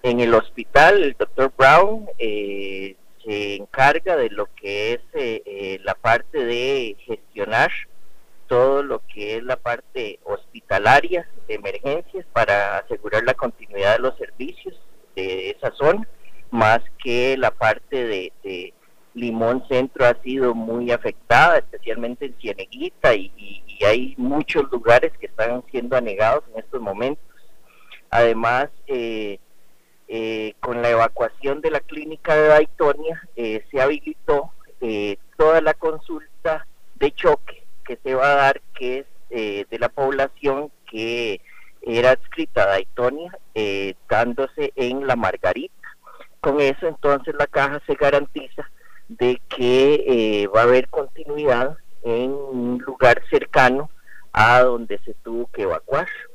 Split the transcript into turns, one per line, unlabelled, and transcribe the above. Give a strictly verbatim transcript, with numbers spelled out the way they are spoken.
En el hospital, el doctor Brown eh, se encarga de lo que es eh, eh, la parte de gestionar todo lo que es la parte hospitalaria de emergencias para asegurar la continuidad de los servicios de esa zona, más que la parte de, de Limón Centro ha sido muy afectada, especialmente en Cieneguita, y, y, y hay muchos lugares que están siendo anegados en estos momentos. Además, eh, eh, con la evacuación de la clínica de Daitonia, eh, se habilitó eh, toda la consulta de choque que se va a dar, que es eh, de la población que era adscrita a Daitonia, eh, dándose en la Margarita. Con eso entonces la caja se garantiza de que eh, va a haber continuidad en un lugar cercano a donde se tuvo que evacuar.